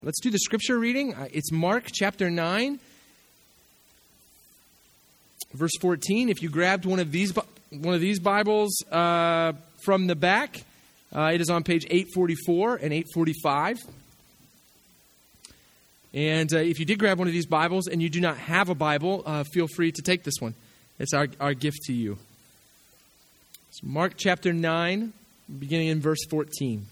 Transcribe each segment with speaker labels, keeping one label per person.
Speaker 1: Let's do the scripture reading. It's Mark chapter 9, verse 14. If you grabbed one of these Bibles from the back, it is on page 844 and 845. And if you did grab one of these Bibles and you do not have a Bible, feel free to take this one. It's our gift to you. It's Mark chapter 9, beginning in verse 14.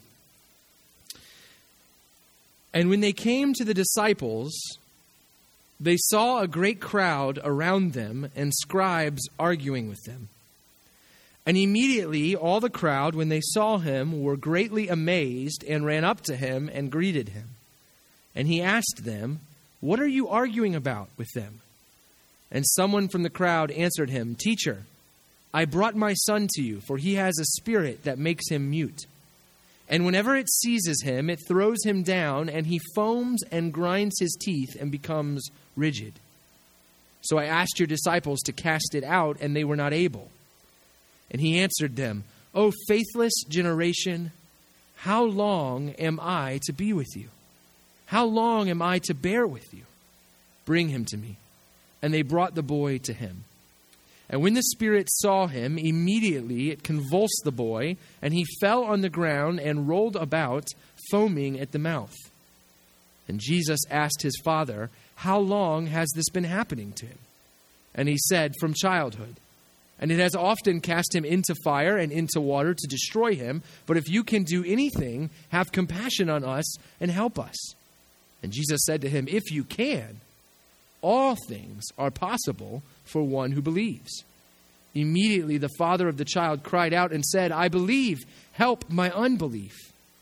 Speaker 1: And when they came to the disciples, they saw a great crowd around them and scribes arguing with them. And immediately all the crowd, when they saw him, were greatly amazed and ran up to him and greeted him. And he asked them, "What are you arguing about with them?" And someone from the crowd answered him, "Teacher, I brought my son to you, for he has a spirit that makes him mute. And whenever it seizes him, it throws him down, and he foams and grinds his teeth and becomes rigid. So I asked your disciples to cast it out, and they were not able." And he answered them, "O faithless generation, how long am I to be with you? How long am I to bear with you? Bring him to me." And they brought the boy to him. And when the spirit saw him, immediately it convulsed the boy, and he fell on the ground and rolled about, foaming at the mouth. And Jesus asked his father, "How long has this been happening to him?" And he said, "From childhood. And it has often cast him into fire and into water to destroy him. But if you can do anything, have compassion on us and help us." And Jesus said to him, "If you can, all things are possible for one who believes." Immediately the father of the child cried out and said, "I believe, help my unbelief."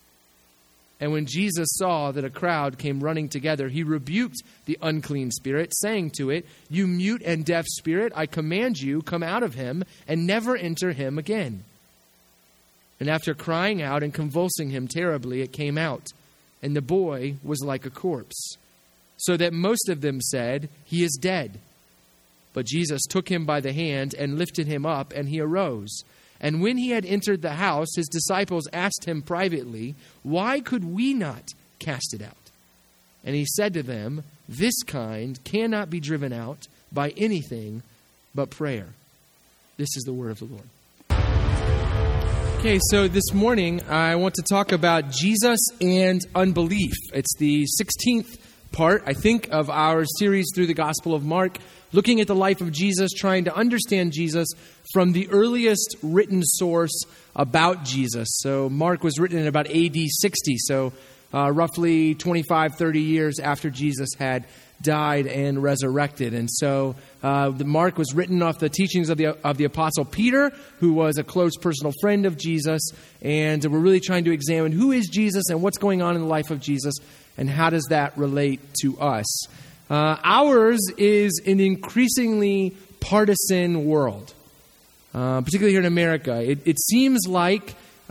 Speaker 1: And when Jesus saw that a crowd came running together, he rebuked the unclean spirit, saying to it, "You mute and deaf spirit, I command you, come out of him and never enter him again." And after crying out and convulsing him terribly, it came out, and the boy was like a corpse, so that most of them said, "He is dead." But Jesus took him by the hand and lifted him up, and he arose. And when he had entered the house, his disciples asked him privately, "Why could we not cast it out?" And he said to them, "This kind cannot be driven out by anything but prayer." This is the word of the Lord. Okay, so this morning I want to talk about Jesus and unbelief. It's the 16th part, I think, of our series through the Gospel of Mark, looking at the life of Jesus, trying to understand Jesus from the earliest written source about Jesus. So Mark was written in about AD 60, so roughly 25, 30 years after Jesus had died and resurrected. And so Mark was written off the teachings of the Apostle Peter, who was a close personal friend of Jesus. And we're really trying to examine who is Jesus and what's going on in the life of Jesus, and how does that relate to us. Ours is an increasingly partisan world, particularly here in America. It seems like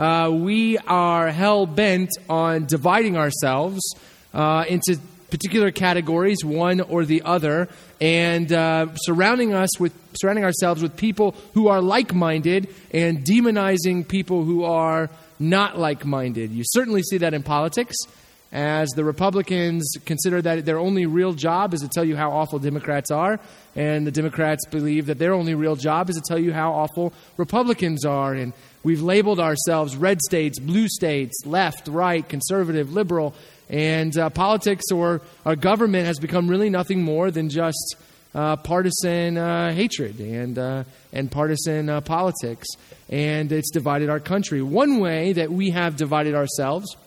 Speaker 1: we are hell-bent on dividing ourselves into particular categories, one or the other, and surrounding ourselves with people who are like-minded and demonizing people who are not like-minded. You certainly see that in politics, as the Republicans consider that their only real job is to tell you how awful Democrats are, and the Democrats believe that their only real job is to tell you how awful Republicans are. And we've labeled ourselves red states, blue states, left, right, conservative, liberal, and politics or our government has become really nothing more than just partisan hatred and partisan politics, and it's divided our country. One way that we have divided ourselves,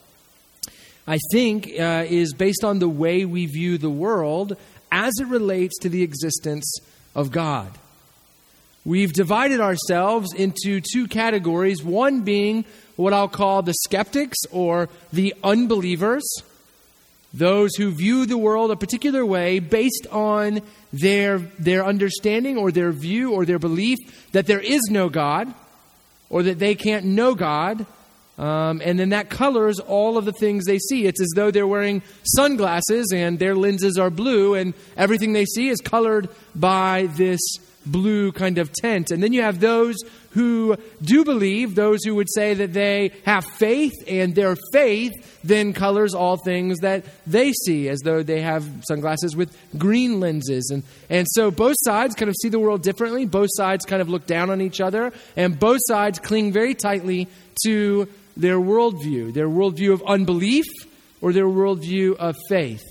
Speaker 1: I think, is based on the way we view the world as it relates to the existence of God. We've divided ourselves into two categories, one being what I'll call the skeptics or the unbelievers, those who view the world a particular way based on their understanding or their view or their belief that there is no God or that they can't know God. And then that colors all of the things they see. It's as though they're wearing sunglasses and their lenses are blue, and everything they see is colored by this blue kind of tint. And then you have those who do believe, those who would say that they have faith, and their faith then colors all things that they see, as though they have sunglasses with green lenses. And so both sides kind of see the world differently. Both sides kind of look down on each other, and both sides cling very tightly to their worldview of unbelief or their worldview of faith.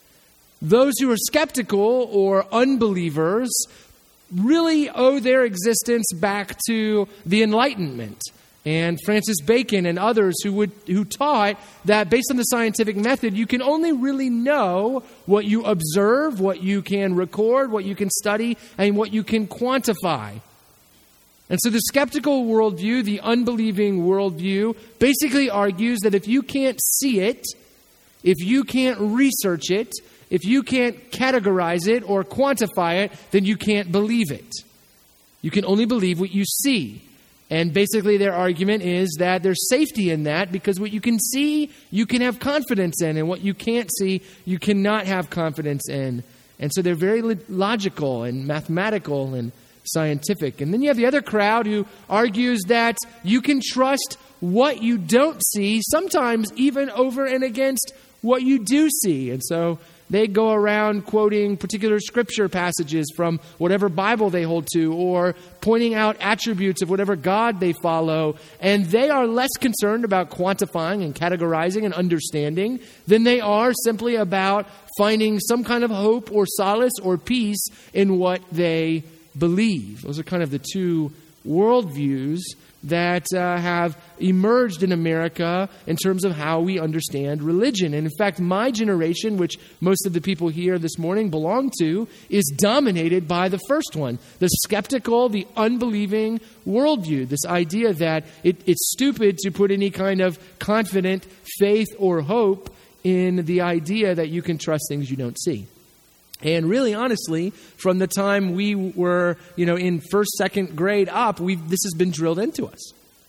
Speaker 1: Those who are skeptical or unbelievers really owe their existence back to the Enlightenment and Francis Bacon and others who taught that based on the scientific method, you can only really know what you observe, what you can record, what you can study, and what you can quantify. And so the skeptical worldview, the unbelieving worldview, basically argues that if you can't see it, if you can't research it, if you can't categorize it or quantify it, then you can't believe it. You can only believe what you see. And basically their argument is that there's safety in that, because what you can see, you can have confidence in, and what you can't see, you cannot have confidence in. And so they're very logical and mathematical and scientific. And then you have the other crowd who argues that you can trust what you don't see, sometimes even over and against what you do see. And so they go around quoting particular scripture passages from whatever Bible they hold to, or pointing out attributes of whatever God they follow. And they are less concerned about quantifying and categorizing and understanding than they are simply about finding some kind of hope or solace or peace in what they believe. Those are kind of the two worldviews that have emerged in America in terms of how we understand religion. And in fact, my generation, which most of the people here this morning belong to, is dominated by the first one, the skeptical, the unbelieving worldview. This idea that it's stupid to put any kind of confident faith or hope in the idea that you can trust things you don't see. And really, honestly, from the time we were, in first, second grade up, this has been drilled into us.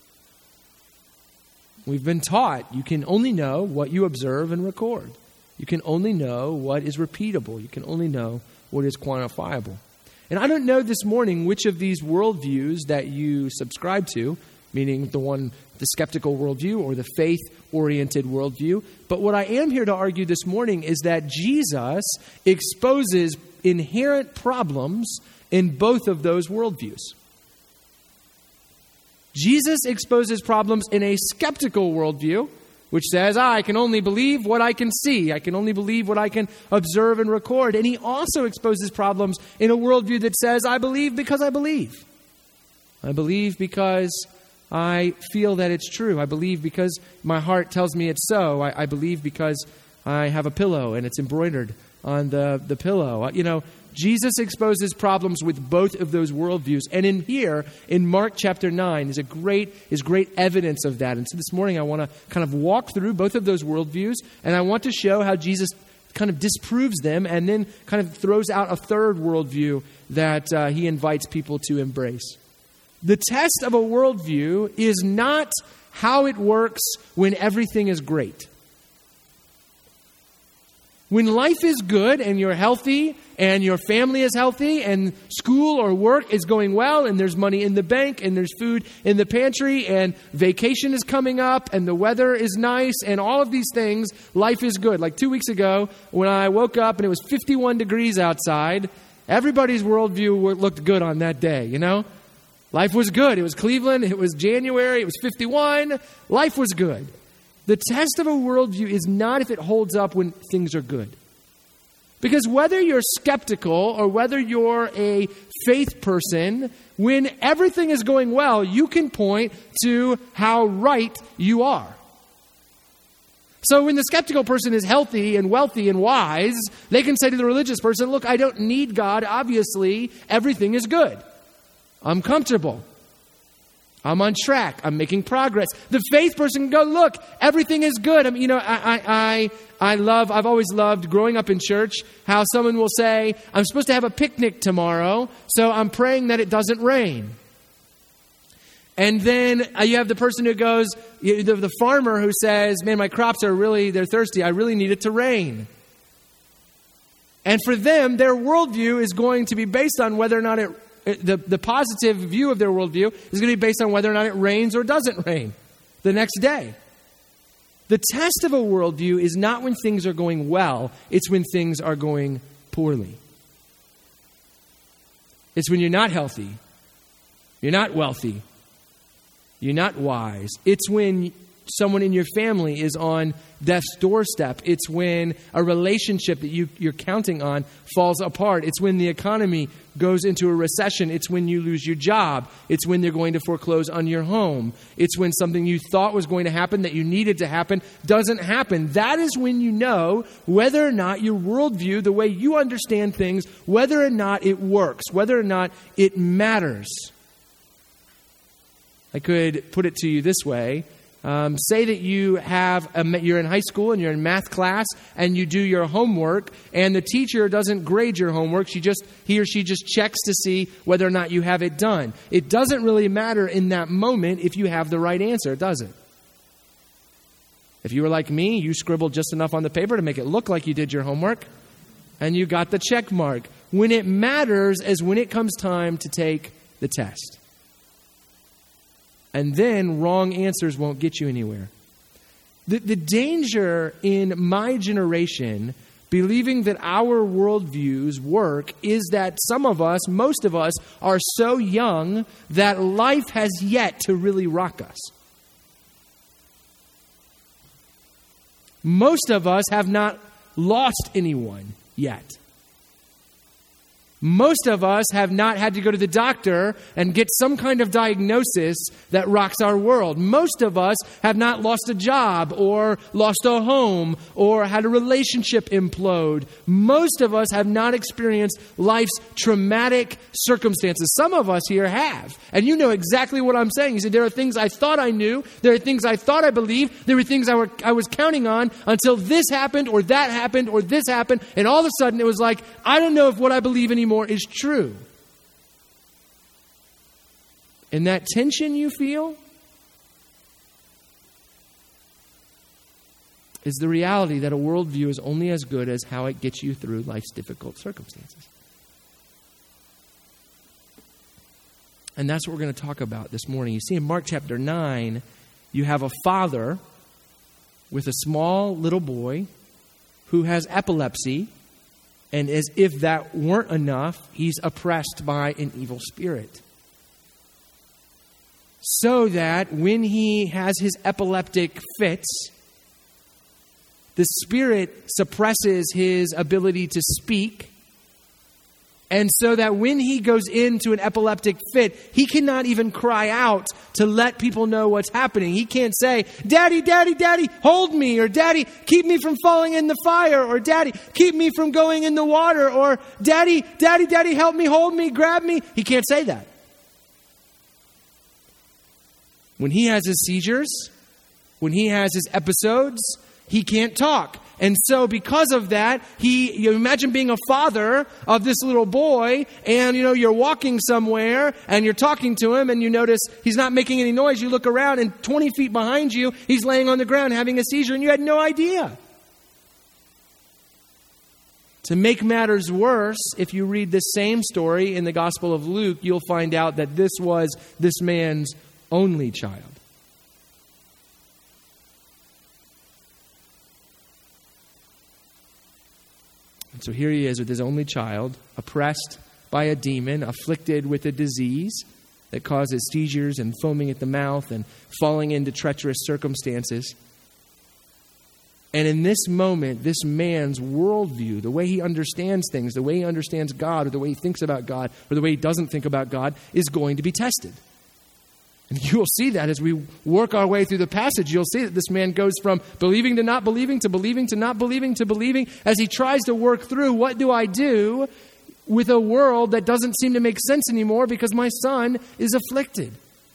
Speaker 1: We've been taught you can only know what you observe and record. You can only know what is repeatable. You can only know what is quantifiable. And I don't know this morning which of these worldviews that you subscribe to, meaning the skeptical worldview or the faith-oriented worldview. But what I am here to argue this morning is that Jesus exposes inherent problems in both of those worldviews. Jesus exposes problems in a skeptical worldview, which says, I can only believe what I can see. I can only believe what I can observe and record. And he also exposes problems in a worldview that says, I believe because I believe. I believe because I feel that it's true. I believe because my heart tells me it's so. I believe because I have a pillow and it's embroidered on the pillow. Jesus exposes problems with both of those worldviews. And in Mark chapter 9 is great evidence of that. And so this morning I want to kind of walk through both of those worldviews, and I want to show how Jesus kind of disproves them and then kind of throws out a third worldview that he invites people to embrace. The test of a worldview is not how it works when everything is great. When life is good and you're healthy and your family is healthy and school or work is going well and there's money in the bank and there's food in the pantry and vacation is coming up and the weather is nice and all of these things, life is good. Like 2 weeks ago when I woke up and it was 51 degrees outside, everybody's worldview looked good on that day, Life was good. It was Cleveland. It was January. It was 51. Life was good. The test of a worldview is not if it holds up when things are good. Because whether you're skeptical or whether you're a faith person, when everything is going well, you can point to how right you are. So when the skeptical person is healthy and wealthy and wise, they can say to the religious person, look, I don't need God. Obviously, everything is good. I'm comfortable. I'm on track. I'm making progress. The faith person can go, look, everything is good. I've always loved growing up in church how someone will say, I'm supposed to have a picnic tomorrow, so I'm praying that it doesn't rain. And then you have the person who goes, the farmer who says, man, my crops they're thirsty. I really need it to rain. And for them, their worldview is going to be based on whether or not the positive view of their worldview is going to be based on whether or not it rains or doesn't rain the next day. The test of a worldview is not when things are going well, it's when things are going poorly. It's when you're not healthy, you're not wealthy, you're not wise. It's when someone in your family is on death's doorstep. It's when a relationship that you're counting on falls apart. It's when the economy goes into a recession. It's when you lose your job. It's when they're going to foreclose on your home. It's when something you thought was going to happen that you needed to happen doesn't happen. That is when you know whether or not your worldview, the way you understand things, whether or not it works, whether or not it matters. I could put it to you this way. Say that you're in high school and you're in math class and you do your homework and the teacher doesn't grade your homework. He or she just checks to see whether or not you have it done. It doesn't really matter in that moment if you have the right answer, does it? If you were like me, you scribbled just enough on the paper to make it look like you did your homework and you got the check mark. When it matters is when it comes time to take the test. And then wrong answers won't get you anywhere. The danger in my generation, believing that our worldviews work, is that some of us, most of us, are so young that life has yet to really rock us. Most of us have not lost anyone yet. Most of us have not had to go to the doctor and get some kind of diagnosis that rocks our world. Most of us have not lost a job or lost a home or had a relationship implode. Most of us have not experienced life's traumatic circumstances. Some of us here have. And you know exactly what I'm saying. You said, there are things I thought I knew. There are things I thought I believed. There were things I was counting on until this happened or that happened or this happened. And all of a sudden it was like, I don't know if what I believe anymore is true. And that tension you feel is the reality that a worldview is only as good as how it gets you through life's difficult circumstances. And that's what we're going to talk about this morning. You see, in Mark chapter 9, you have a father with a small little boy who has epilepsy. And as if that weren't enough, he's oppressed by an evil spirit. So that when he has his epileptic fits, the spirit suppresses his ability to speak. And so that when he goes into an epileptic fit, he cannot even cry out to let people know what's happening. He can't say, Daddy, Daddy, Daddy, hold me, or Daddy, keep me from falling in the fire, or Daddy, keep me from going in the water, or Daddy, Daddy, Daddy, help me, hold me, grab me. He can't say that. When he has his seizures, when he has his episodes, he can't talk. And so because of that, you imagine being a father of this little boy and, you're walking somewhere and you're talking to him and you notice he's not making any noise. You look around and 20 feet behind you, he's laying on the ground having a seizure and you had no idea. To make matters worse, if you read the same story in the Gospel of Luke, you'll find out that this was this man's only child. And so here he is with his only child, oppressed by a demon, afflicted with a disease that causes seizures and foaming at the mouth and falling into treacherous circumstances. And in this moment, this man's worldview, the way he understands things, the way he understands God, or the way he thinks about God, or the way he doesn't think about God, is going to be tested. And you will see that as we work our way through the passage. You'll see that this man goes from believing to not believing to believing to not believing to believing as he tries to work through, what do I do with a world that doesn't seem to make sense anymore because my son is afflicted?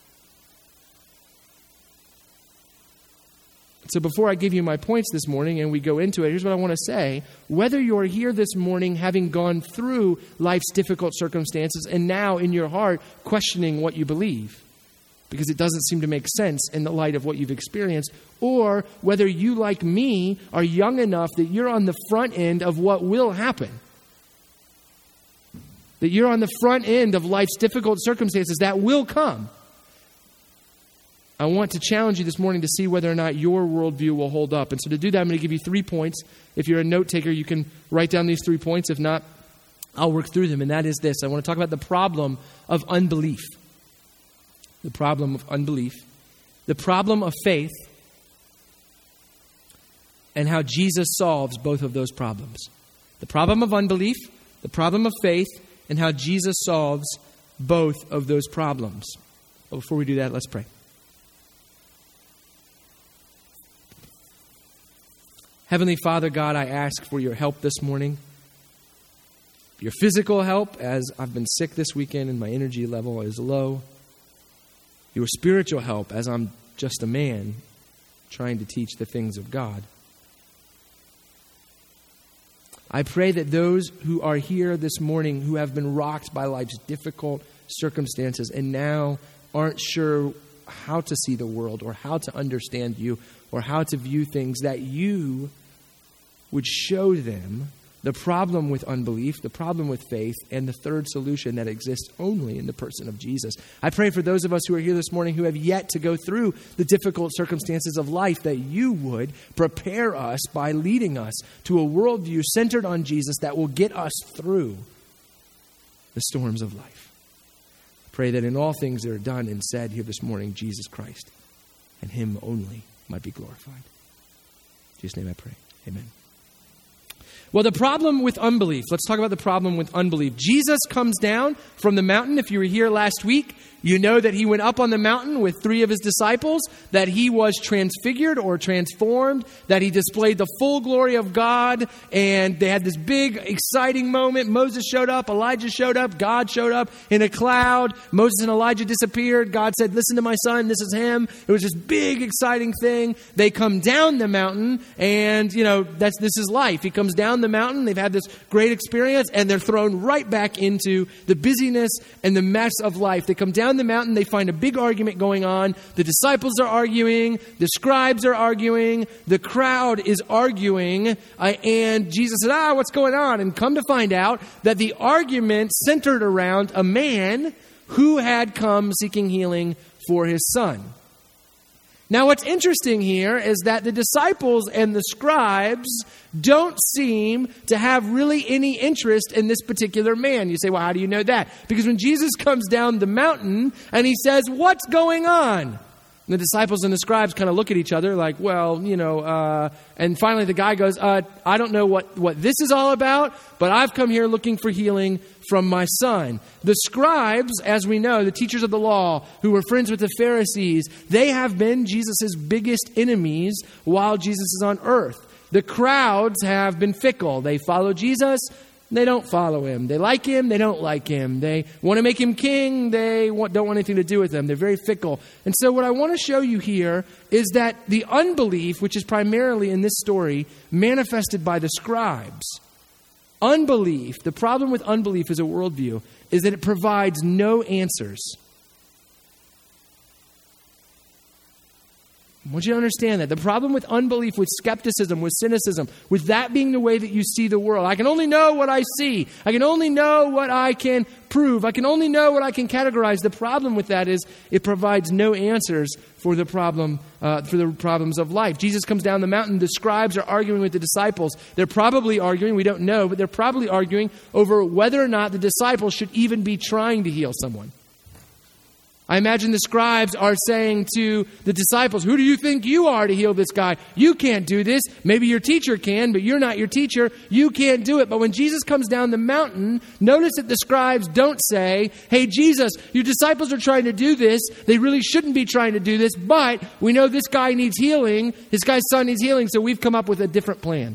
Speaker 1: So before I give you my points this morning and we go into it, here's what I want to say. Whether you're here this morning having gone through life's difficult circumstances and now in your heart questioning what you believe, because it doesn't seem to make sense in the light of what you've experienced, or whether you, like me, are young enough that you're on the front end of what will happen. that you're on the front end of life's difficult circumstances that will come. I want to challenge you this morning to see whether or not your worldview will hold up. And so to do that, I'm going to give you 3 points. If you're a note taker, you can write down these 3 points. If not, I'll work through them. And that is this. I want to talk about the problem of unbelief. The problem of unbelief. The problem of faith. And how Jesus solves both of those problems. The problem of unbelief, the problem of faith, and how Jesus solves both of those problems. But before we do that, let's pray. Heavenly Father, God, I ask for your help this morning. Your physical help, as I've been sick this weekend and my energy level is low. Your spiritual help, as I'm just a man trying to teach the things of God. I pray that those who are here this morning who have been rocked by life's difficult circumstances and now aren't sure how to see the world or how to understand you or how to view things, that you would show them the problem with unbelief, the problem with faith, and the third solution that exists only in the person of Jesus. I pray for those of us who are here this morning who have yet to go through the difficult circumstances of life, that you would prepare us by leading us to a worldview centered on Jesus that will get us through the storms of life. I pray that in all things that are done and said here this morning, Jesus Christ and Him only might be glorified. In Jesus' name I pray. Amen. Well, the problem with unbelief. Let's talk about the problem with unbelief. Jesus comes down from the mountain. If you were here last week, you know that he went up on the mountain with 3 of his disciples, that he was transfigured or transformed, that he displayed the full glory of God, and they had this big, exciting moment. Moses showed up, Elijah showed up, God showed up in a cloud. Moses and Elijah disappeared. God said, "Listen to my son, this is him." It was this big, exciting thing. They come down the mountain, and, this is life. He comes down the mountain, they've had this great experience, and they're thrown right back into the busyness and the mess of life. They come down the mountain, they find a big argument going on. The disciples are arguing, the scribes are arguing, the crowd is arguing, and Jesus said, what's going on? And come to find out that the argument centered around a man who had come seeking healing for his son. Now, what's interesting here is that the disciples and the scribes don't seem to have really any interest in this particular man. You say, well, how do you know that? Because when Jesus comes down the mountain and he says, "What's going on?" And the disciples and the scribes kind of look at each other like, and finally the guy goes, I don't know what this is all about, but I've come here looking for healing from my son. The scribes, as we know, the teachers of the law, who were friends with the Pharisees, they have been Jesus' biggest enemies while Jesus is on earth. The crowds have been fickle. They follow Jesus, they don't follow him. They like him, they don't like him. They want to make him king, they don't want anything to do with him. They're very fickle. And so what I want to show you here is that the unbelief, which is primarily in this story, manifested by the scribes. Unbelief, the problem with unbelief as a worldview, is that it provides no answers. I want you to understand that. The problem with unbelief, with skepticism, with cynicism, with that being the way that you see the world. I can only know what I see. I can only know what I can prove. I can only know what I can categorize. The problem with that is it provides no answers for the problem, for the problems of life. Jesus comes down the mountain. The scribes are arguing with the disciples. They're probably arguing, we don't know, but they're probably arguing over whether or not the disciples should even be trying to heal someone. I imagine the scribes are saying to the disciples, "Who do you think you are to heal this guy? You can't do this. Maybe your teacher can, but you're not your teacher. You can't do it." But when Jesus comes down the mountain, notice that the scribes don't say, "Hey, Jesus, your disciples are trying to do this. They really shouldn't be trying to do this, but we know this guy needs healing. This guy's son needs healing, so we've come up with a different plan."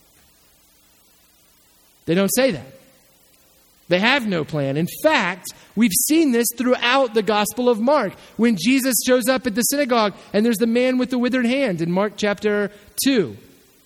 Speaker 1: They don't say that. They have no plan. In fact, we've seen this throughout the Gospel of Mark. When Jesus shows up at the synagogue and there's the man with the withered hand in Mark chapter 2.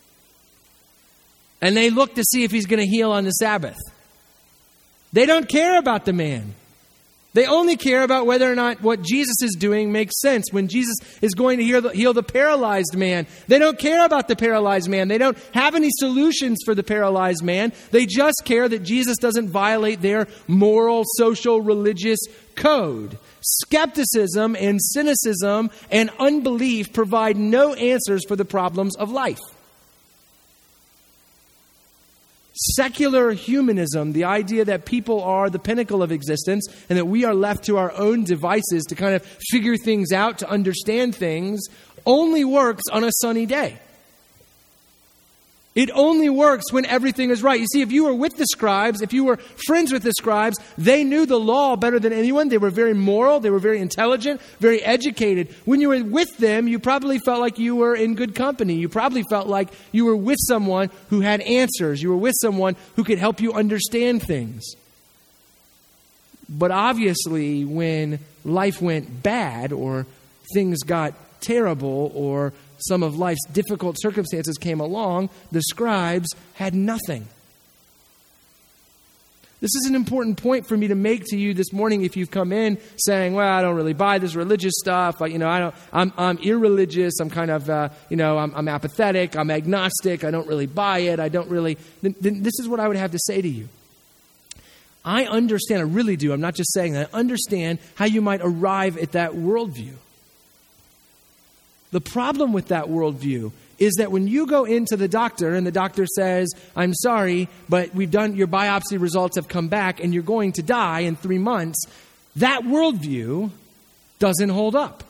Speaker 1: And they look to see if he's going to heal on the Sabbath. They don't care about the man. They only care about whether or not what Jesus is doing makes sense. When Jesus is going to heal the paralyzed man, they don't care about the paralyzed man. They don't have any solutions for the paralyzed man. They just care that Jesus doesn't violate their moral, social, religious code. Skepticism and cynicism and unbelief provide no answers for the problems of life. Secular humanism, the idea that people are the pinnacle of existence and that we are left to our own devices to kind of figure things out, to understand things, only works on a sunny day. It only works when everything is right. You see, if you were with the scribes, if you were friends with the scribes, they knew the law better than anyone. They were very moral. They were very intelligent, very educated. When you were with them, you probably felt like you were in good company. You probably felt like you were with someone who had answers. You were with someone who could help you understand things. But obviously, when life went bad or things got terrible or some of life's difficult circumstances came along, the scribes had nothing. This is an important point for me to make to you this morning if you've come in saying, well, I don't really buy this religious stuff. I'm irreligious. I'm kind of, I'm apathetic. I'm agnostic. I don't really buy it. Then this is what I would have to say to you. I understand, I really do. I'm not just saying that. I understand how you might arrive at that worldview. The problem with that worldview is that when you go into the doctor and the doctor says, I'm sorry, but your biopsy results have come back and you're going to die in 3 months, that worldview doesn't hold up.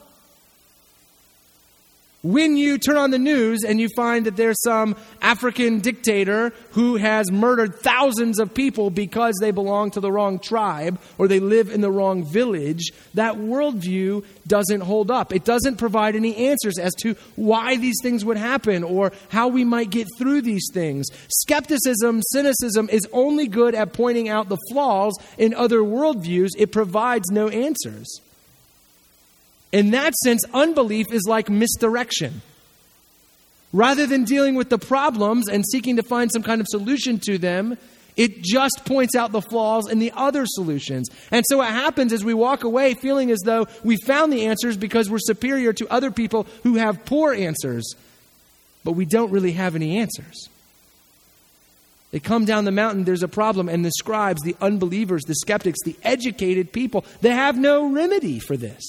Speaker 1: When you turn on the news and you find that there's some African dictator who has murdered thousands of people because they belong to the wrong tribe or they live in the wrong village, that worldview doesn't hold up. It doesn't provide any answers as to why these things would happen or how we might get through these things. Skepticism, cynicism is only good at pointing out the flaws in other worldviews. It provides no answers. In that sense, unbelief is like misdirection. Rather than dealing with the problems and seeking to find some kind of solution to them, it just points out the flaws in the other solutions. And so what happens is we walk away feeling as though we found the answers because we're superior to other people who have poor answers. But we don't really have any answers. They come down the mountain, there's a problem, and the scribes, the unbelievers, the skeptics, the educated people, they have no remedy for this.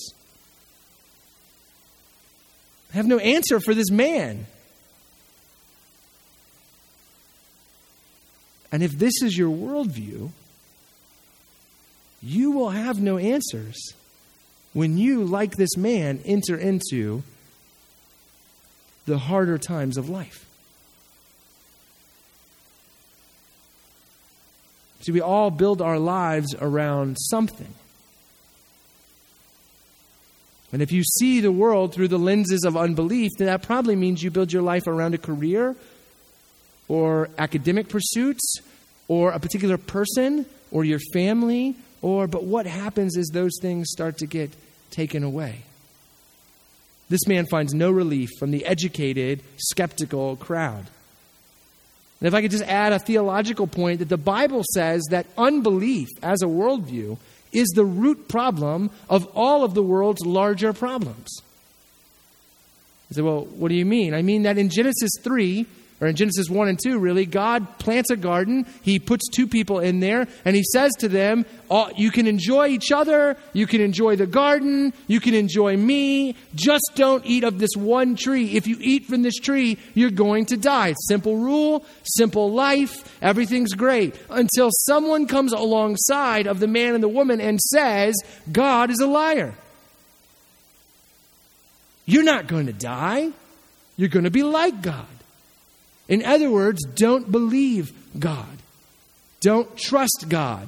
Speaker 1: I have no answer for this man. And if this is your worldview, you will have no answers when you, like this man, enter into the harder times of life. See, we all build our lives around something. And if you see the world through the lenses of unbelief, then that probably means you build your life around a career or academic pursuits or a particular person or your family. But what happens is those things start to get taken away. This man finds no relief from the educated, skeptical crowd. And if I could just add a theological point, that the Bible says that unbelief as a worldview is the root problem of all of the world's larger problems. You say, well, what do you mean? I mean that in Genesis 3, or in Genesis 1 and 2, really, God plants a garden. He puts two people in there, and he says to them, you can enjoy each other, you can enjoy the garden, you can enjoy me, just don't eat of this one tree. If you eat from this tree, you're going to die. Simple rule, simple life, everything's great. Until someone comes alongside of the man and the woman and says, God is a liar. You're not going to die. You're going to be like God. In other words, don't believe God. Don't trust God.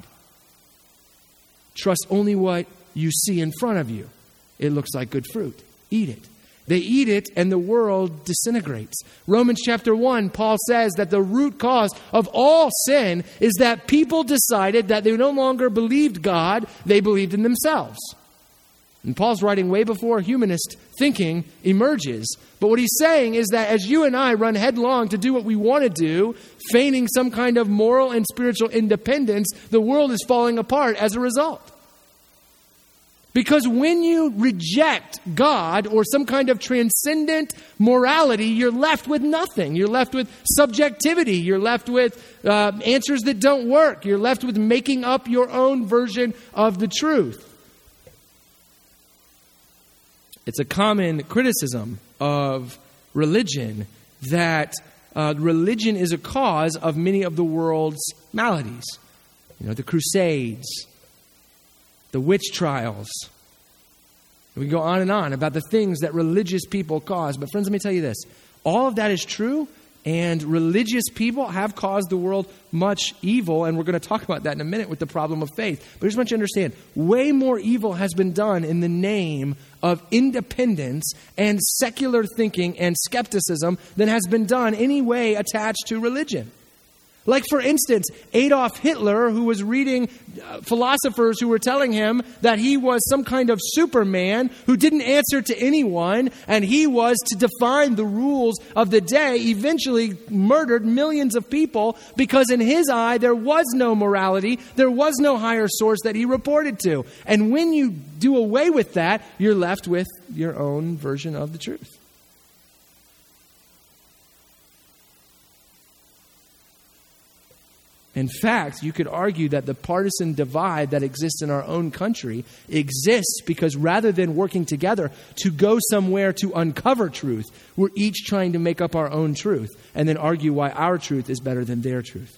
Speaker 1: Trust only what you see in front of you. It looks like good fruit. Eat it. They eat it and the world disintegrates. Romans chapter 1, Paul says that the root cause of all sin is that people decided that they no longer believed God, they believed in themselves. And Paul's writing way before humanist thinking emerges. But what he's saying is that as you and I run headlong to do what we want to do, feigning some kind of moral and spiritual independence, the world is falling apart as a result. Because when you reject God or some kind of transcendent morality, you're left with nothing. You're left with subjectivity. You're left with answers that don't work. You're left with making up your own version of the truth. It's a common criticism of religion that religion is a cause of many of the world's maladies. You know, the Crusades, the witch trials. We go on and on about the things that religious people cause. But friends, let me tell you this. All of that is true, and religious people have caused the world much evil, and we're going to talk about that in a minute with the problem of faith. But I just want you to understand, way more evil has been done in the name of independence and secular thinking and skepticism than has been done any way attached to religion. Like, for instance, Adolf Hitler, who was reading philosophers who were telling him that he was some kind of Superman who didn't answer to anyone, and he was to define the rules of the day, eventually murdered millions of people because in his eye there was no morality, there was no higher source that he reported to. And when you do away with that, you're left with your own version of the truth. In fact, you could argue that the partisan divide that exists in our own country exists because rather than working together to go somewhere to uncover truth, we're each trying to make up our own truth and then argue why our truth is better than their truth.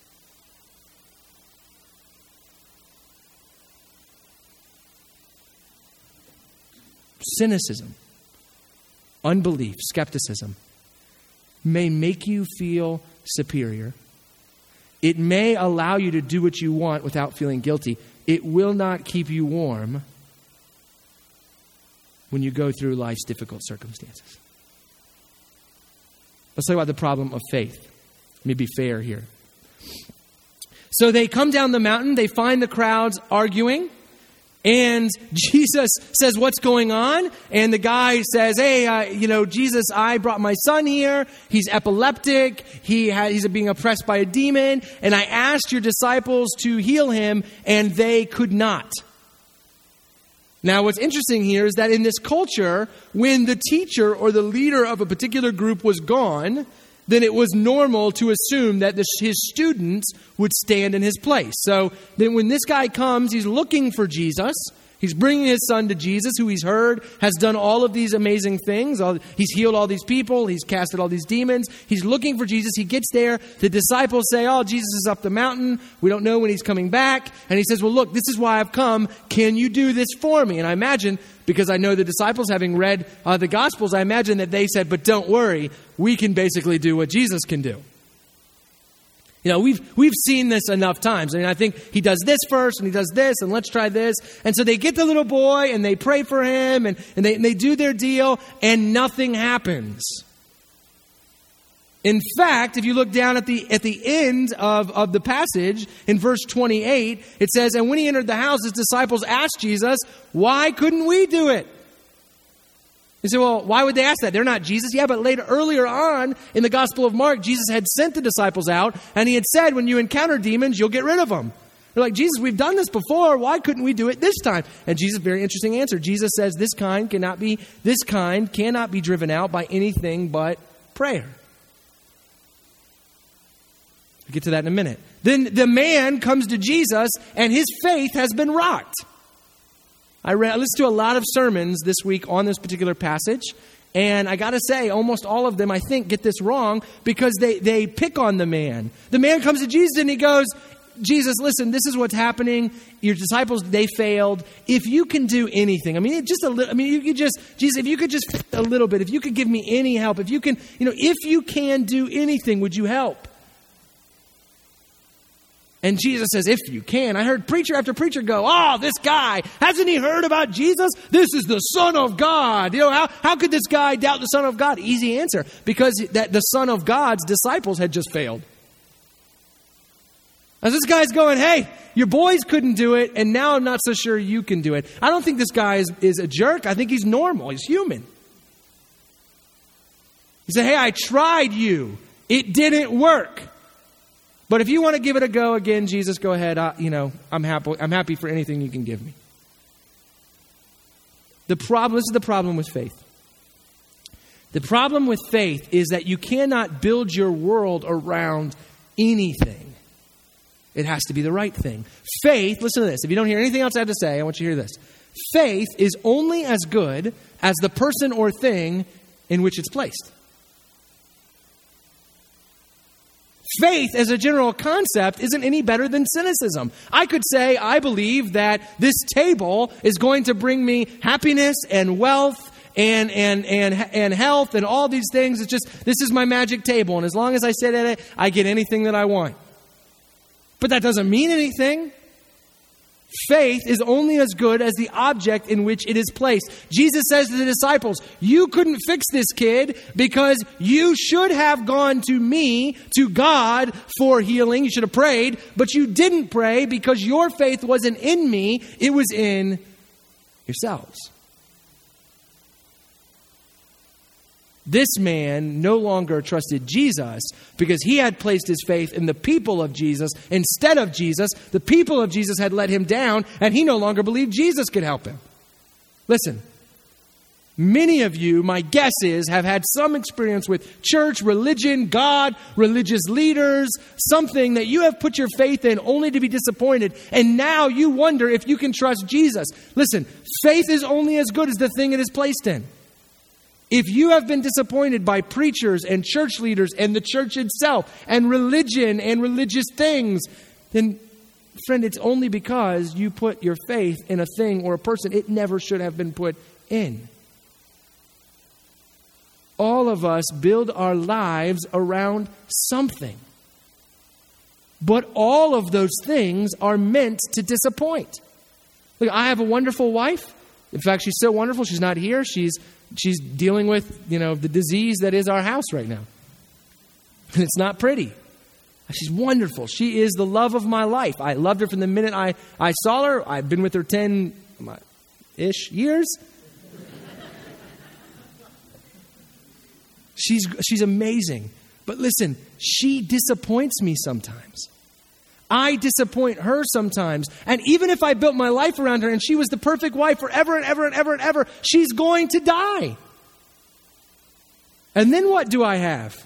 Speaker 1: Cynicism, unbelief, skepticism may make you feel superior. It may allow you to do what you want without feeling guilty. It will not keep you warm when you go through life's difficult circumstances. Let's talk about the problem of faith. Let me be fair here. So they come down the mountain, they find the crowds arguing, and Jesus says, "What's going on?" And the guy says, "Hey, Jesus, I brought my son here. He's epileptic. He's being oppressed by a demon. And I asked your disciples to heal him, and they could not." Now, what's interesting here is that in this culture, when the teacher or the leader of a particular group was gone, then it was normal to assume that his students would stand in his place. So then when this guy comes, he's looking for Jesus. He's bringing his son to Jesus, who he's heard has done all of these amazing things. He's healed all these people. He's casted all these demons. He's looking for Jesus. He gets there. The disciples say, "Oh, Jesus is up the mountain. We don't know when he's coming back." And he says, "Well, look, this is why I've come. Can you do this for me?" And I imagine, because I know the disciples, having read the Gospels, I imagine that they said, "But don't worry, we can basically do what Jesus can do." You know, we've seen this enough times. I mean, I think he does this first, and he does this, and let's try this. And so they get the little boy, and they pray for him, and they do their deal, and nothing happens. In fact, if you look down at the end of the passage, in verse 28, it says, "And when he entered the house, his disciples asked Jesus, 'Why couldn't we do it?'" You say, "Well, why would they ask that? They're not Jesus." Yeah, but earlier on in the Gospel of Mark, Jesus had sent the disciples out, and he had said, "When you encounter demons, you'll get rid of them." They're like, "Jesus, we've done this before. Why couldn't we do it this time?" And Jesus, very interesting answer. Jesus says, this kind cannot be driven out by anything but prayer. We'll get to that in a minute. Then the man comes to Jesus, and his faith has been rocked. I listened to a lot of sermons this week on this particular passage, and I got to say, almost all of them, I think, get this wrong because they pick on the man. The man comes to Jesus and he goes, "Jesus, listen, this is what's happening. Your disciples, they failed. If you can do anything, you could just, Jesus, if you could just a little bit, if you could give me any help, if you can do anything, would you help?" And Jesus says, "If you can." I heard preacher after preacher go, "Oh, this guy, hasn't he heard about Jesus? This is the Son of God. How could this guy doubt the Son of God?" Easy answer, because the Son of God's disciples had just failed. As this guy's going, "Hey, your boys couldn't do it, and now I'm not so sure you can do it." I don't think this guy is a jerk. I think he's normal. He's human. He said, "Hey, I tried you. It didn't work. But if you want to give it a go again, Jesus, go ahead. I'm happy for anything you can give me." This is the problem with faith. The problem with faith is that you cannot build your world around anything. It has to be the right thing. Faith, listen to this. If you don't hear anything else I have to say, I want you to hear this. Faith is only as good as the person or thing in which it's placed. Faith as a general concept isn't any better than cynicism. I could say, I believe that this table is going to bring me happiness and wealth and health and all these things. It's just, this is my magic table. And as long as I sit at it, I get anything that I want. But that doesn't mean anything. Faith is only as good as the object in which it is placed. Jesus says to the disciples, you couldn't fix this kid because you should have gone to me, to God, for healing. You should have prayed, but you didn't pray because your faith wasn't in me. It was in yourselves. This man no longer trusted Jesus because he had placed his faith in the people of Jesus instead of Jesus. The people of Jesus had let him down, and he no longer believed Jesus could help him. Listen, many of you, my guess is, have had some experience with church, religion, God, religious leaders, something that you have put your faith in only to be disappointed, and now you wonder if you can trust Jesus. Listen, faith is only as good as the thing it is placed in. If you have been disappointed by preachers and church leaders and the church itself and religion and religious things, then, friend, it's only because you put your faith in a thing or a person it never should have been put in. All of us build our lives around something. But all of those things are meant to disappoint. Look, I have a wonderful wife. In fact, she's so wonderful, she's not here. She's dealing with, the disease that is our house right now. And it's not pretty. She's wonderful. She is the love of my life. I loved her from the minute I saw her. I've been with her 10-ish years. She's amazing. But listen, she disappoints me sometimes. I disappoint her sometimes. And even if I built my life around her and she was the perfect wife forever and ever and ever and ever, she's going to die. And then what do I have?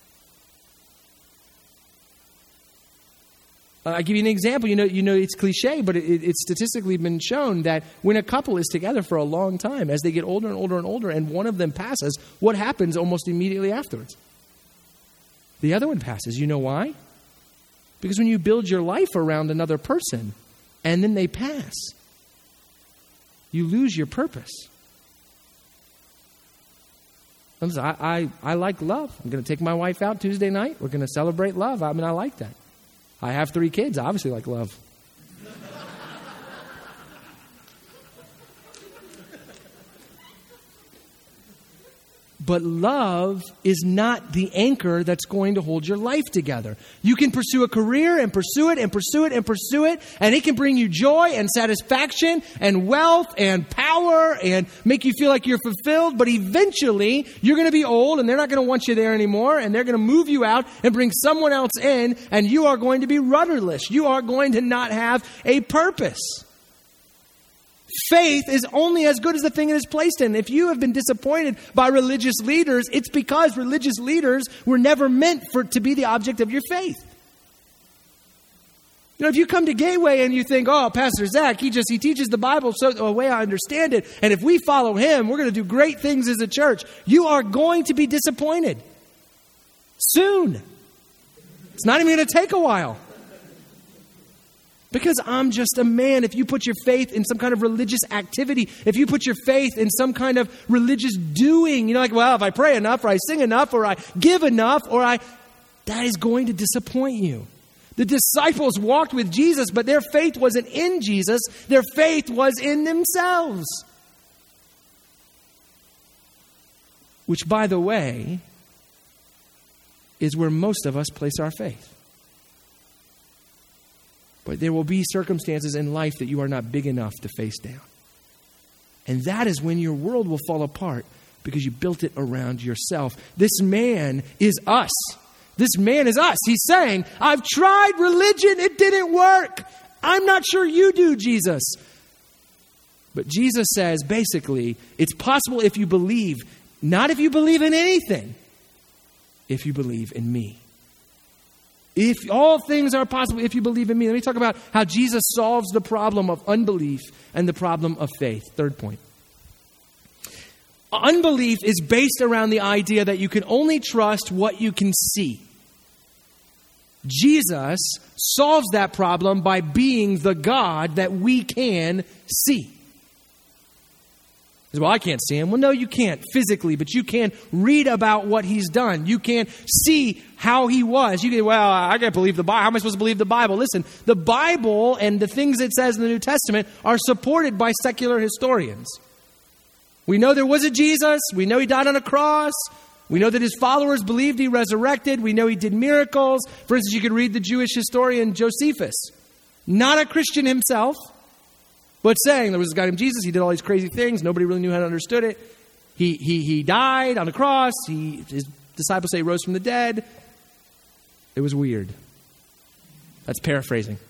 Speaker 1: I'll give you an example. You know, it's cliche, but it's statistically been shown that when a couple is together for a long time, as they get older and older and older, and one of them passes, what happens almost immediately afterwards? The other one passes. You know why? Because when you build your life around another person and then they pass, you lose your purpose. I like love. I'm going to take my wife out Tuesday night. We're going to celebrate love. I like that. I have 3 kids. I obviously like love. But love is not the anchor that's going to hold your life together. You can pursue a career and pursue it and pursue it and pursue it, and it can bring you joy and satisfaction and wealth and power and make you feel like you're fulfilled. But eventually, you're going to be old, and they're not going to want you there anymore, and they're going to move you out and bring someone else in, and you are going to be rudderless. You are going to not have a purpose. Faith is only as good as the thing it is placed in. If you have been disappointed by religious leaders, it's because religious leaders were never meant to be the object of your faith. If you come to Gateway and you think, oh, Pastor Zach, he teaches the Bible the way I understand it, and if we follow him, we're going to do great things as a church, you are going to be disappointed. Soon. It's not even going to take a while. Because I'm just a man. If you put your faith in some kind of religious activity, if you put your faith in some kind of religious doing, if I pray enough, or I sing enough, or I give enough, that is going to disappoint you. The disciples walked with Jesus, but their faith wasn't in Jesus. Their faith was in themselves. Which, by the way, is where most of us place our faith. But there will be circumstances in life that you are not big enough to face down. And that is when your world will fall apart because you built it around yourself. This man is us. This man is us. He's saying, I've tried religion. It didn't work. I'm not sure you do, Jesus. But Jesus says, basically, it's possible if you believe, not if you believe in anything, if you believe in me. If all things are possible if you believe in me. Let me talk about how Jesus solves the problem of unbelief and the problem of faith. Third point. Unbelief is based around the idea that you can only trust what you can see. Jesus solves that problem by being the God that we can see. Well, I can't see him. Well, no, you can't physically, but you can read about what he's done. You can see how he was. You can, well, I can't believe the Bible. How am I supposed to believe the Bible? Listen, the Bible and the things it says in the New Testament are supported by secular historians. We know there was a Jesus. We know he died on a cross. We know that his followers believed he resurrected. We know he did miracles. For instance, you could read the Jewish historian Josephus, not a Christian himself, but saying there was this guy named Jesus. He did all these crazy things. Nobody really knew how to understood it. He died on a cross. His disciples say he rose from the dead. It was weird. That's paraphrasing.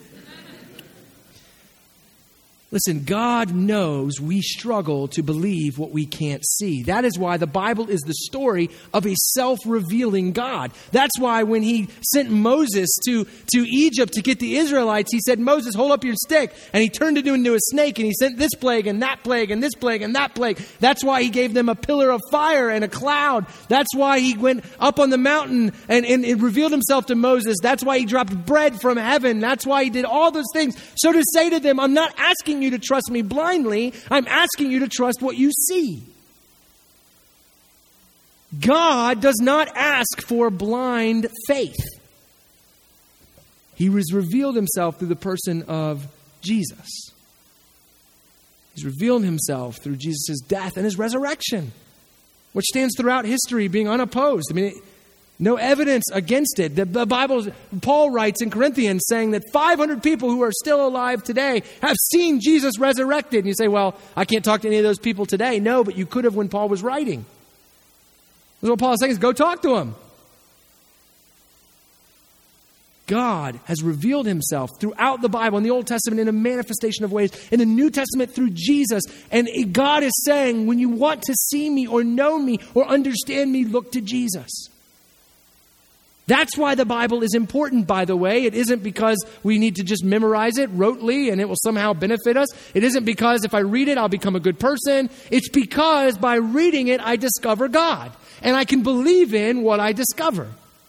Speaker 1: Listen, God knows we struggle to believe what we can't see. That is why the Bible is the story of a self-revealing God. That's why when he sent Moses to Egypt to get the Israelites, he said, Moses, hold up your stick. And he turned it into a snake, and he sent this plague and that plague and this plague and that plague. That's why he gave them a pillar of fire and a cloud. That's why he went up on the mountain and it revealed himself to Moses. That's why he dropped bread from heaven. That's why he did all those things. So to say to them, I'm not asking you to trust me blindly. I'm asking you to trust what you see. God does not ask for blind faith. He has revealed himself through the person of Jesus. He's revealed himself through Jesus' death and his resurrection, which stands throughout history being unopposed. No evidence against it. The Bible, Paul writes in Corinthians saying that 500 people who are still alive today have seen Jesus resurrected. And you say, well, I can't talk to any of those people today. No, but you could have when Paul was writing. That's what Paul is saying is go talk to them. God has revealed himself throughout the Bible, in the Old Testament, in a manifestation of ways, in the New Testament through Jesus. And God is saying, when you want to see me or know me or understand me, look to Jesus. That's why the Bible is important, by the way. It isn't because we need to just memorize it rotely and it will somehow benefit us. It isn't because if I read it, I'll become a good person. It's because by reading it, I discover God. And I can believe in what I discover.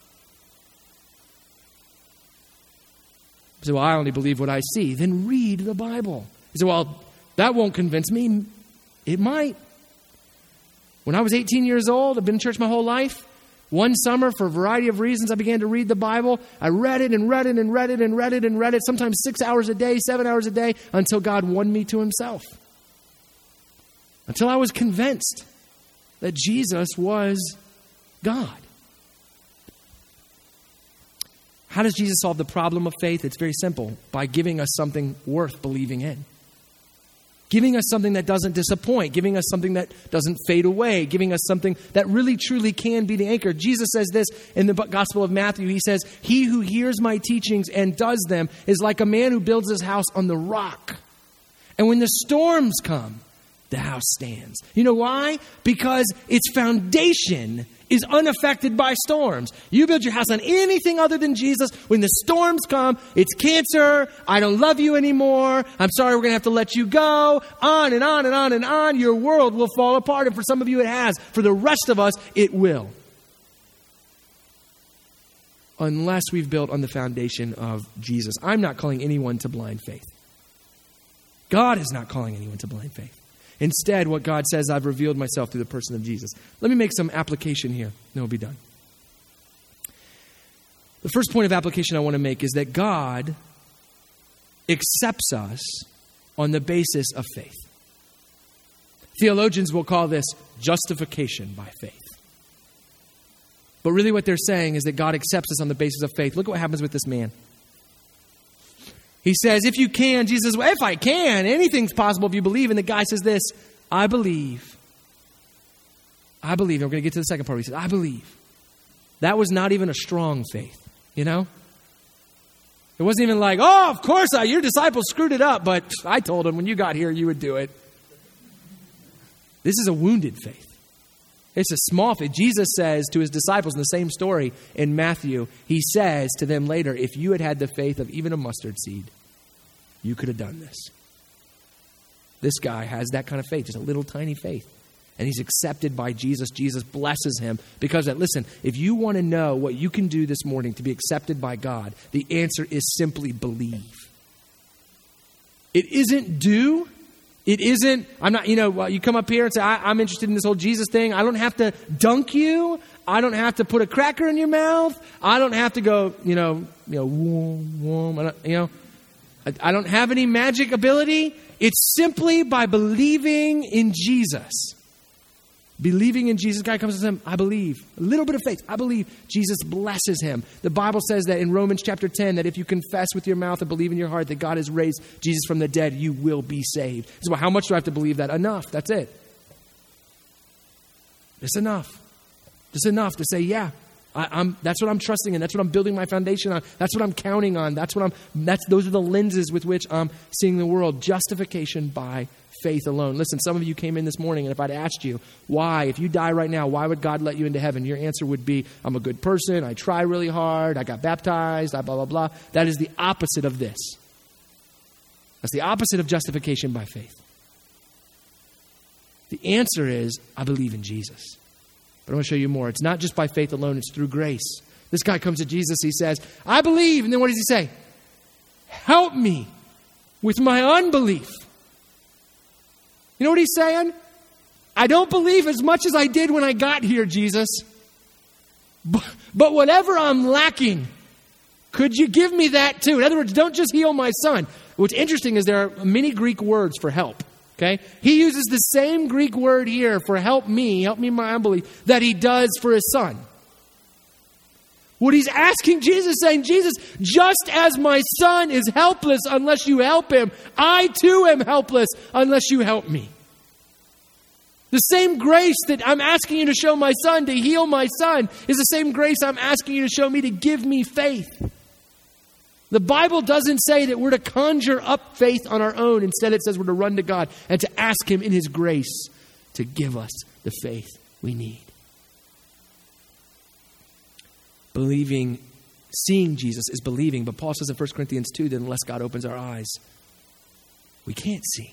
Speaker 1: You say, well, I only believe what I see. Then read the Bible. You say, well, that won't convince me. It might. When I was 18 years old, I've been in church my whole life. One summer, for a variety of reasons, I began to read the Bible. I read it and read it and read it and read it and read it, sometimes 6 hours a day, 7 hours a day, until God won me to himself. Until I was convinced that Jesus was God. How does Jesus solve the problem of faith? It's very simple. By giving us something worth believing in. Giving us something that doesn't disappoint. Giving us something that doesn't fade away. Giving us something that really truly can be the anchor. Jesus says this in the Gospel of Matthew. He says, he who hears my teachings and does them is like a man who builds his house on the rock. And when the storms come, the house stands. You know why? Because its foundation is unaffected by storms. You build your house on anything other than Jesus. When the storms come, it's cancer. I don't love you anymore. I'm sorry, we're going to have to let you go. On and on and on and on. Your world will fall apart. And for some of you, it has. For the rest of us, it will. Unless we've built on the foundation of Jesus. I'm not calling anyone to blind faith. God is not calling anyone to blind faith. Instead, what God says, I've revealed myself through the person of Jesus. Let me make some application here, then we'll be done. The first point of application I want to make is that God accepts us on the basis of faith. Theologians will call this justification by faith. But really what they're saying is that God accepts us on the basis of faith. Look at what happens with this man. He says, if you can, Jesus says, well, if I can, anything's possible if you believe. And the guy says this, I believe. I believe. And we're going to get to the second part. He says, I believe. That was not even a strong faith, you know? It wasn't even like, oh, of course, your disciples screwed it up, but I told them when you got here you would do it. This is a wounded faith. It's a small faith. Jesus says to his disciples in the same story in Matthew, he says to them later, if you had had the faith of even a mustard seed, you could have done this. This guy has that kind of faith, just a little tiny faith. And he's accepted by Jesus. Jesus blesses him because, listen, if you want to know what you can do this morning to be accepted by God, the answer is simply believe. It isn't do. It isn't, I'm not, you come up here and say, I'm interested in this whole Jesus thing. I don't have to dunk you. I don't have to put a cracker in your mouth. I don't have to go, warm. I don't have any magic ability. It's simply by believing in Jesus. Believing in Jesus. Guy comes to him, I believe. A little bit of faith. I believe. Jesus blesses him. The Bible says that in Romans chapter 10, that if you confess with your mouth and believe in your heart that God has raised Jesus from the dead, you will be saved. So how much do I have to believe that? Enough. That's it. It's enough. Just enough to say, yeah, that's what I'm trusting in. That's what I'm building my foundation on. That's what I'm counting on. Those are the lenses with which I'm seeing the world. Justification by faith alone. Listen, some of you came in this morning, and if I'd asked you, why, if you die right now, why would God let you into heaven? Your answer would be, I'm a good person, I try really hard, I got baptized, I blah, blah, blah. That is the opposite of this. That's the opposite of justification by faith. The answer is, I believe in Jesus. But I want to show you more. It's not just by faith alone, it's through grace. This guy comes to Jesus, he says, I believe, and then what does he say? Help me with my unbelief. You know what he's saying? I don't believe as much as I did when I got here, Jesus. But whatever I'm lacking, could you give me that too? In other words, don't just heal my son. What's interesting is there are many Greek words for help. Okay? He uses the same Greek word here for help me in my unbelief, that he does for his son. What he's asking Jesus, saying, Jesus, just as my son is helpless unless you help him, I too am helpless unless you help me. The same grace that I'm asking you to show my son to heal my son is the same grace I'm asking you to show me to give me faith. The Bible doesn't say that we're to conjure up faith on our own. Instead, it says we're to run to God and to ask him in his grace to give us the faith we need. Believing, seeing Jesus is believing. But Paul says in 1 Corinthians 2 that unless God opens our eyes, we can't see.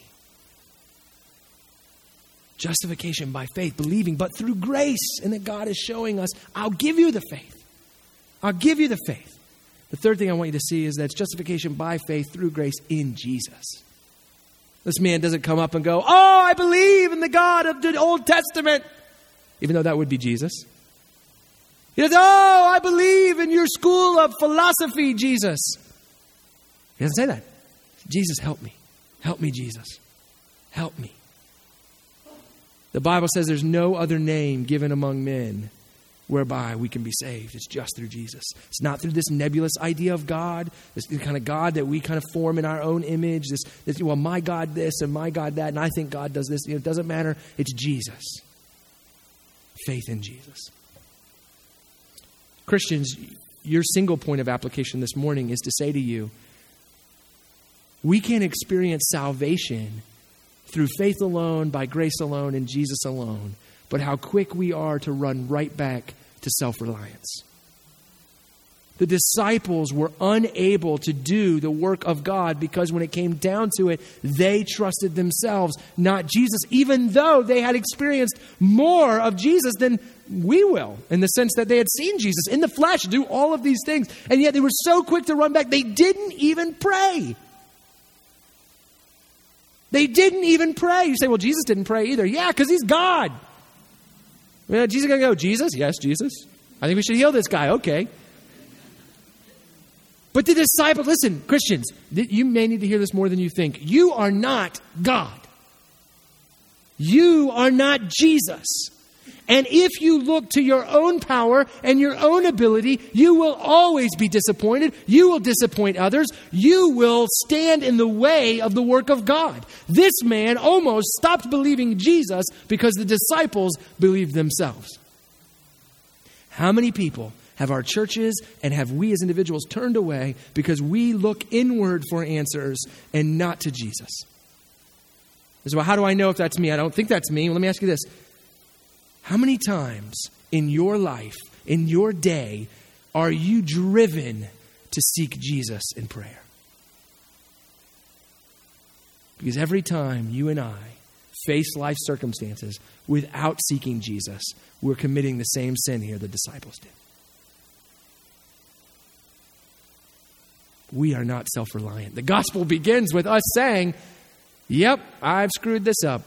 Speaker 1: Justification by faith, believing, but through grace. And that God is showing us, I'll give you the faith. I'll give you the faith. The third thing I want you to see is that it's justification by faith through grace in Jesus. This man doesn't come up and go, oh, I believe in the God of the Old Testament. Even though that would be Jesus. He says, oh, I believe in your school of philosophy, Jesus. He doesn't say that. Jesus, help me. Help me, Jesus. Help me. The Bible says there's no other name given among men whereby we can be saved. It's just through Jesus. It's not through this nebulous idea of God, this kind of God that we kind of form in our own image. This well, my God this and my God that, and I think God does this. It doesn't matter. It's Jesus. Faith in Jesus. Christians, your single point of application this morning is to say to you, we can experience salvation through faith alone, by grace alone, in Jesus alone. But how quick we are to run right back to self-reliance. The disciples were unable to do the work of God because when it came down to it, they trusted themselves, not Jesus, even though they had experienced more of Jesus than we will, in the sense that they had seen Jesus in the flesh do all of these things. And yet they were so quick to run back, they didn't even pray. They didn't even pray. You say, well, Jesus didn't pray either. Yeah, because he's God. Jesus is going to go, Jesus? Yes, Jesus. I think we should heal this guy. Okay. But the disciples, listen, Christians, you may need to hear this more than you think. You are not God. You are not Jesus. And if you look to your own power and your own ability, you will always be disappointed. You will disappoint others. You will stand in the way of the work of God. This man almost stopped believing Jesus because the disciples believed themselves. How many people have our churches and have we as individuals turned away because we look inward for answers and not to Jesus. So how do I know if that's me? I don't think that's me. Let me ask you this. How many times in your life, in your day, are you driven to seek Jesus in prayer? Because every time you and I face life circumstances without seeking Jesus, we're committing the same sin here the disciples did. We are not self-reliant. The gospel begins with us saying, yep, I've screwed this up.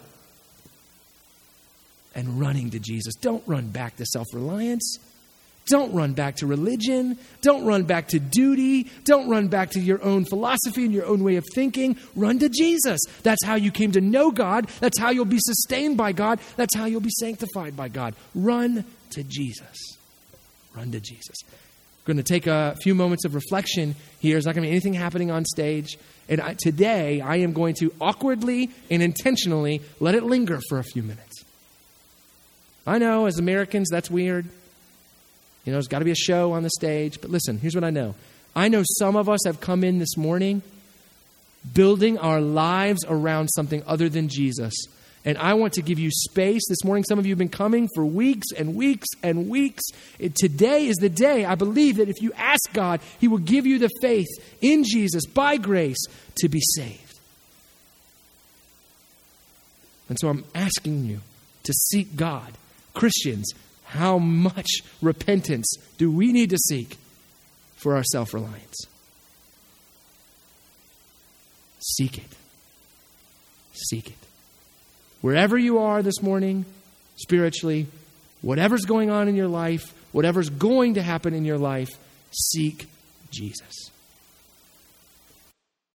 Speaker 1: And running to Jesus. Don't run back to self-reliance. Don't run back to religion. Don't run back to duty. Don't run back to your own philosophy and your own way of thinking. Run to Jesus. That's how you came to know God. That's how you'll be sustained by God. That's how you'll be sanctified by God. Run to Jesus. Run to Jesus. We're going to take a few moments of reflection here. There's not going to be anything happening on stage. And today, I am going to awkwardly and intentionally let it linger for a few minutes. I know, as Americans, that's weird. You know, there's got to be a show on the stage. But listen, here's what I know. I know some of us have come in this morning building our lives around something other than Jesus. And I want to give you space. This morning, some of you have been coming for weeks and weeks and weeks. Today is the day, I believe, that if you ask God, He will give you the faith in Jesus by grace to be saved. And so I'm asking you to seek God. Christians, how much repentance do we need to seek for our self-reliance? Seek it. Seek it. Wherever you are this morning, spiritually, whatever's going on in your life, whatever's going to happen in your life, seek Jesus.